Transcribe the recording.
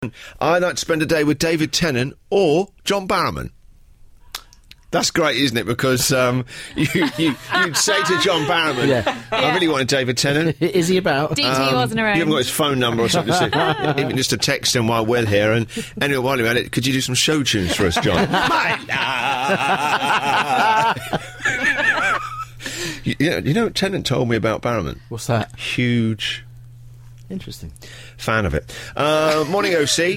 I'd like to spend a day with David Tennant or John Barrowman. That's great, isn't it? Because you'd say to John Barrowman, I really wanted David Tennant. Is he about? DT wasn't around. You haven't got his phone number or something. So even just to text him while we're here. And anyway, while you're at it, could you do some show tunes for us, John? You know what Tennant told me about Barrowman? What's that? Huge Interesting. fan of it. Morning, OC.